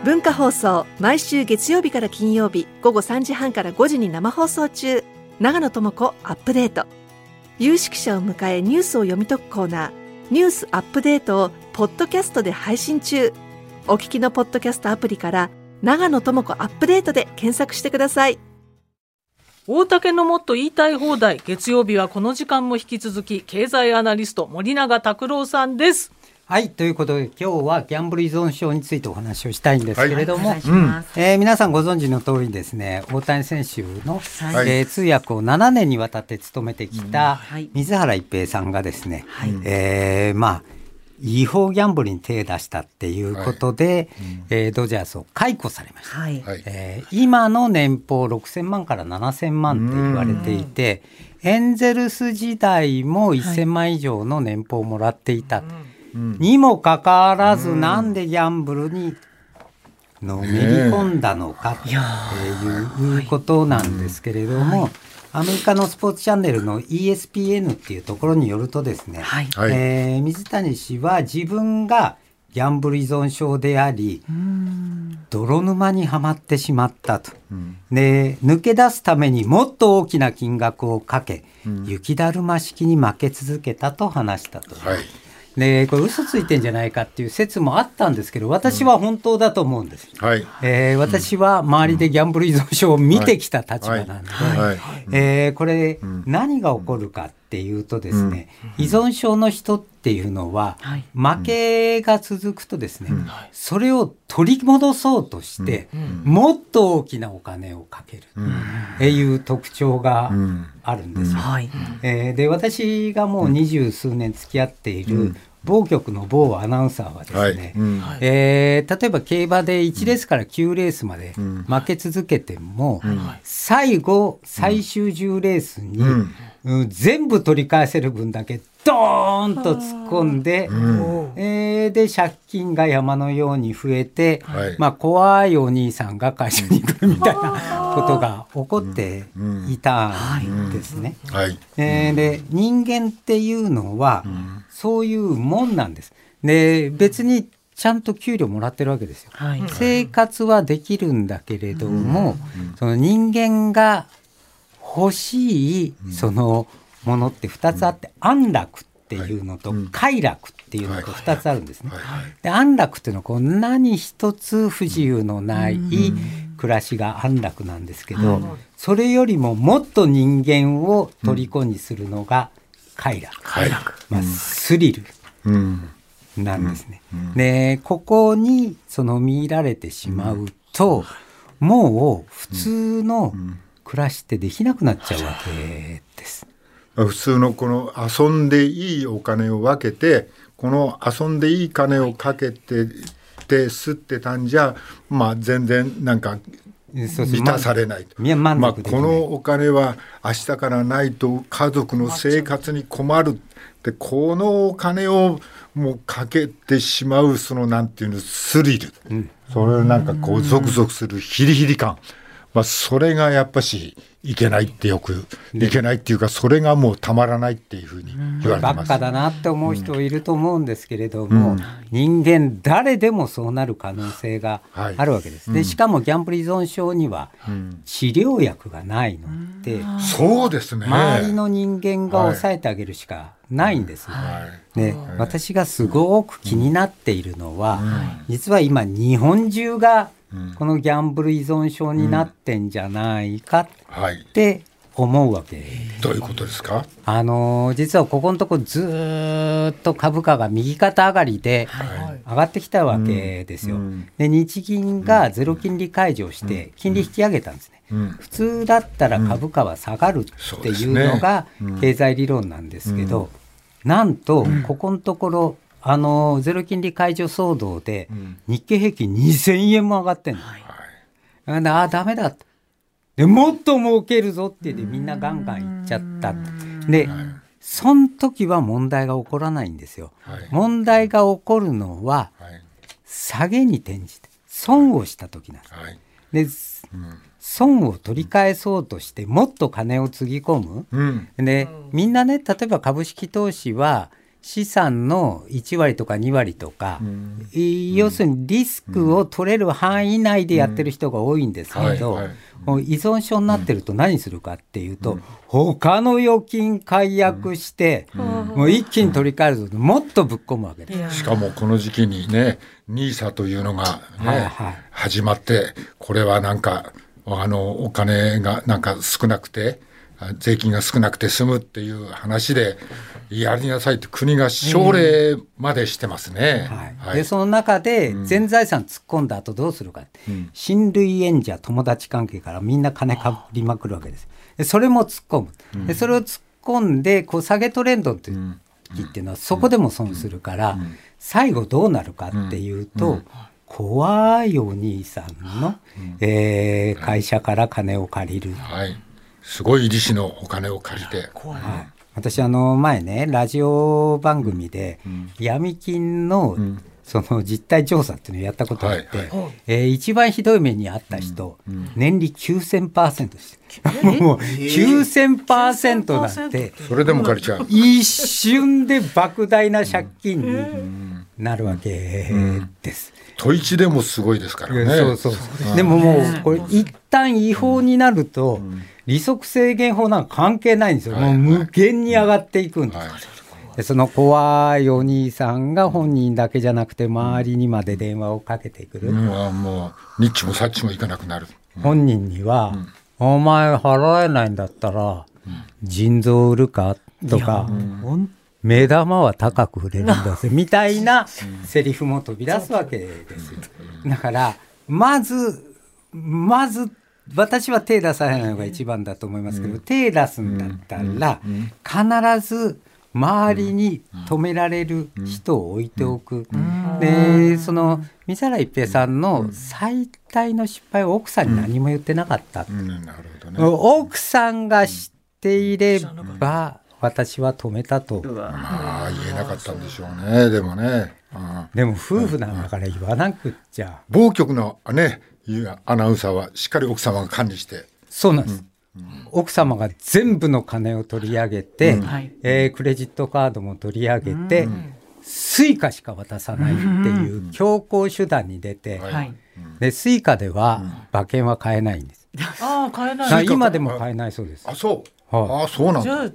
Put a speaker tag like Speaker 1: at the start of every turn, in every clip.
Speaker 1: 文化放送、毎週月曜日から金曜日午後3時半から5時に生放送中。長野智子アップデート。有識者を迎えニュースを読み解くコーナー、ニュースアップデートをポッドキャストで配信中。お聞きのポッドキャストアプリから長野智子アップデートで検索してください。
Speaker 2: 大竹のもっと言いたい放題、月曜日はこの時間も引き続き経済アナリスト森永卓郎さんです。
Speaker 3: はい、ということで今日はギャンブル依存症についてお話をしたいんですけれども、皆さんご存知の通りですね、大谷選手の、通訳を7年にわたって務めてきた水原一平さんがですね、違法ギャンブルに手を出したっていうことで、ドジャースを解雇されました。今の年俸6000万から7000万って言われていて、エンゼルス時代も1000万以上の年俸をもらっていた、にもかかわらず、なんでギャンブルにのめり込んだのかっていうことなんですけれども、アメリカのスポーツチャンネルの ESPN っていうところによるとですね、水谷氏は自分がギャンブル依存症であり、泥沼にはまってしまったと、で抜け出すためにもっと大きな金額をかけ、雪だるま式に負け続けたと話したと。でこれ嘘ついてんじゃないかっていう説もあったんですけど、私は本当だと思うんです、私は周りでギャンブル依存症を見てきた立場なんで、これ何が起こるかっていうとですね、依存症の人っていうのは負けが続くとですね、それを取り戻そうとしてもっと大きなお金をかけるっていう特徴があるんですよ。で私がもう20数年付き合っている某局の某アナウンサーはですね、例えば競馬で1レースから9レースまで負け続けても、最後最終10レースに、全部取り返せる分だけドーンと突っ込んで、で借金が山のように増えて、怖いお兄さんが会社に来るみたいなことが起こっていたんですね。で人間っていうのは、そういうもんなんです。で別にちゃんと給料もらってるわけですよ。生活はできるんだけれども、その人間が欲しいそのものって2つあって、安楽っていうのと快楽っていうのと2つあるんですね。で安楽っていうのはこう何一つ不自由のない暮らしが安楽なんですけど、それよりももっと人間を虜にするのが快楽、スリルなんですね。でここにその見入られてしまうと、もう普通の暮らしってできなくなっちゃうわけです。
Speaker 4: 普通のこの遊んでいいお金を分けて、この遊んでいい金をかけて吸ってたんじゃ、全然なんか満たされない。このお金は明日からないと家族の生活に困るって、このお金をもうかけてしまう、そのなんていうの、スリル、それなんかこうゾクゾクするヒリヒリ感、それがやっぱしいけないって、よくいけないっていうか、それがもうたまらないっていうふうに言われてます。
Speaker 3: バカだなって思う人いると思うんですけれども、人間誰でもそうなる可能性があるわけです。でしかもギャンブル依存症には治療薬がないので、
Speaker 4: そうですね、
Speaker 3: 周りの人間が抑えてあげるしかないんですね。私がすごく気になっているのは、実は今日本中がこのギャンブル依存症になってんじゃないかって思うわけです。
Speaker 4: どういうことですか？
Speaker 3: 実はここのとこずっと株価が右肩上がりで上がってきたわけですよ。で日銀がゼロ金利解除して金利引き上げたんですね。普通だったら株価は下がるっていうのが経済理論なんですけど、なんとここのところゼロ金利解除騒動で日経平均2000円も上がってんの。ダメだと。でもっと儲けるぞって言ってみんなガンガンいっちゃった。でその時は問題が起こらないんですよ。問題が起こるのは下げに転じて損をした時なんです。で損を取り返そうとしてもっと金をつぎ込む。でみんなね、例えば株式投資は資産の1割とか2割とか、要するにリスクを取れる範囲内でやってる人が多いんですけど、もう依存症になってると何するかっていうと、他の預金解約して、もう一気に取り替えるともっとぶっ込むわけです。
Speaker 4: しかもこの時期にね、NISA というのが、ね、始まって、これはなんかお金がなんか少なくて、税金が少なくて済むっていう話でやりなさいって国が奨励までしてますね。
Speaker 3: でその中で全財産突っ込んだ後どうするかって、親類縁者友達関係からみんな金かぶりまくるわけです。でそれも突っ込む。でそれを突っ込んでこう下げトレンドっていうのはそこでも損するから、最後どうなるかっていうと、怖いお兄さんの、会社から金を借りる。
Speaker 4: すごい利子のお金を借りて、
Speaker 3: 私前ねラジオ番組で、闇金のその実態調査っていうのをやったことがあって、一番ひどい目に遭った人、年利 9000% です。もう 9000% なんて
Speaker 4: それでも借りちゃう。
Speaker 3: 一瞬で莫大な借金になるわけです。
Speaker 4: 都一でもすごいですからね。
Speaker 3: でももうこれ一旦違法になると、利息制限法なんか関係ないんですよ。もう無限に上がっていくんです。でその怖いお兄さんが本人だけじゃなくて周りにまで電話をかけてくる。
Speaker 4: もうニッチもサッチもいかなくなる。
Speaker 3: 本人には、お前払えないんだったら、腎臓売るかとか、目玉は高く売れるんだぜみたいなセリフも飛び出すわけですよ。だからまず私は手出さないのが一番だと思いますけど、手出すんだったら必ず周りに止められる人を置いておく。でその三原一平さんの最大の失敗は奥さんに何も言ってなかった、奥さんが知っていれば私は止めたと。
Speaker 4: 言えなかったんでしょうね。でもね、
Speaker 3: でも夫婦なんだから言わなくっちゃ。
Speaker 4: 某局のねアナウンサーはしっかり奥様が管理して。
Speaker 3: そうなんです、奥様が全部の金を取り上げて、クレジットカードも取り上げて、スイカしか渡さないっていう強硬手段に出て、でスイカでは馬券は買えないんです。
Speaker 2: 買えない。
Speaker 3: 今でも買えないそうです。
Speaker 4: そうなんだ。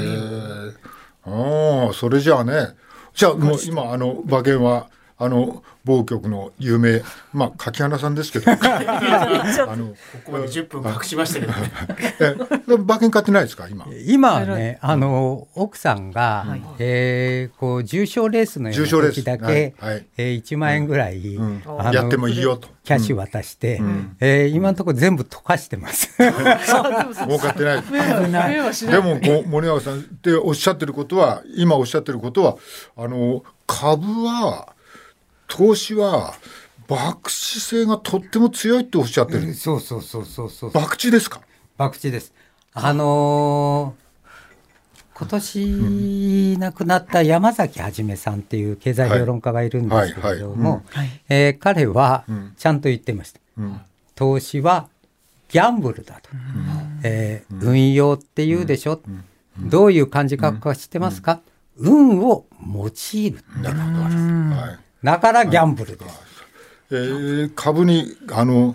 Speaker 4: それじゃあね、じゃあもう今馬券は某局の有名、柿花さんですけどここまで
Speaker 5: 10分隠しましたけどね。
Speaker 4: 馬券買ってないですか
Speaker 3: 今はね、奥さんが、こう重賞レースのような時だけ、1万円ぐらい、
Speaker 4: やってもいいよと
Speaker 3: キャッシュ渡して、今のところ全部溶かしてます。
Speaker 4: 儲かってない。でも森永さんっておっしゃってることは、今おっしゃってることは株は投資は博打性がとっても強いっておっしゃってる。
Speaker 3: そう
Speaker 4: 博打ですか？
Speaker 3: 博打です。今年亡くなった山崎はじめさんっていう経済評論家がいるんですけれども、彼はちゃんと言ってました。投資はギャンブルだと、運用っていうでしょ、どういう感じか知ってますか？運を用いる。だからギャンブルです。
Speaker 4: 株に元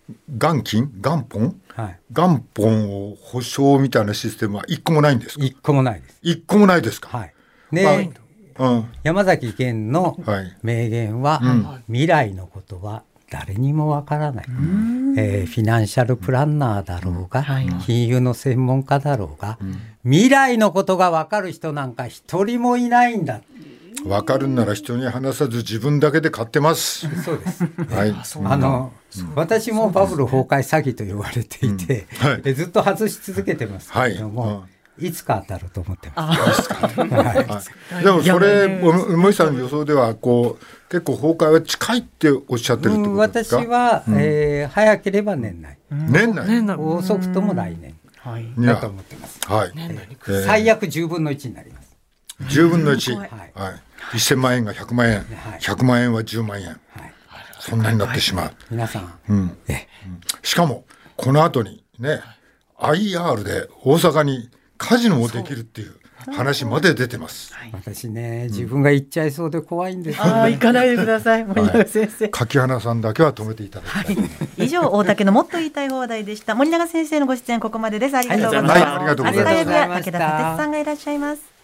Speaker 4: 本を保証みたいなシステムは一個もないんですか？
Speaker 3: 一個もないです。
Speaker 4: 一個もないですか？
Speaker 3: で、山崎源の名言は、未来のことは誰にもわからない。フィナンシャルプランナーだろうが、金融の専門家だろうが、未来のことがわかる人なんか一人もいないんだ。
Speaker 4: 分かるんなら人に話さず自分だけで買ってます。
Speaker 3: そうです。私もバブル崩壊詐欺と言われていて、ずっと外し続けてますけれども、いつか当たると思ってます。
Speaker 4: でもそれ森さんの予想では結構崩壊は近いっておっしゃってるってことですか？
Speaker 3: 私は、早ければ年内、遅くとも来年だと思ってます。最悪10分の1になります。
Speaker 4: 10分の1、1000万円が100万円、100万円は10万円、そんなになってしまう。
Speaker 3: 皆さん、
Speaker 4: しかもこの後にね IR で大阪にカジノもできるっていう、 話まで出てます。
Speaker 3: 私ね、自分が言っちゃいそうで怖いんですよ、
Speaker 6: 行かないでください、森永先生。
Speaker 4: 柿花さんだけは止めていただきたい。
Speaker 6: 以上、大竹のもっと言いたい放題でした。森永先生のご出演ここまでです。ありがとうございます。
Speaker 4: ありがとうございます。
Speaker 6: 武田立さんがいらっしゃいます。